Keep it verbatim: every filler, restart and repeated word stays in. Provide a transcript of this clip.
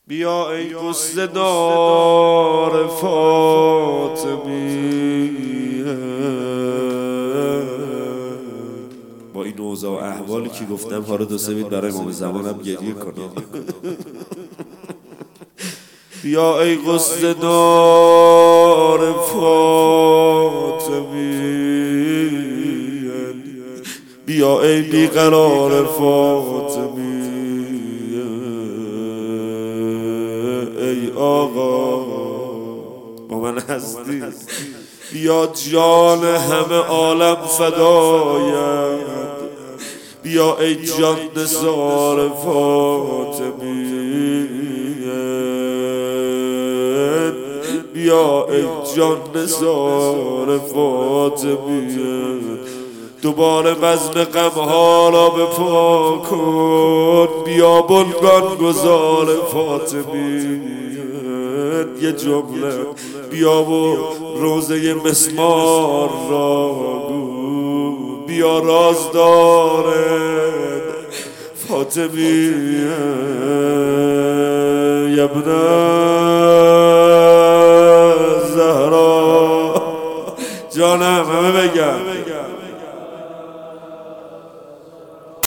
بیا ای قصه دار فاطمی. با این اوضاع و احوالی که گفتم حالا دو سه بیت برای امام زمانم گریه کنم. بیا ای قصه دار فاطمی، بیا ای بیقرار فاطمی، ای آقا با من هستی، بیا جان همه عالم فدایت، بیا ای جان نثار فاطمی، بیا ای جان نثار فاطمی، دوباره بزم غمها را بپا کن، بیا بلگان گذار فاطمی، یه جمله بیا و روزه مسمار را گو، بیا رازدار فاطمی، ابن زهرا جانم همه بگم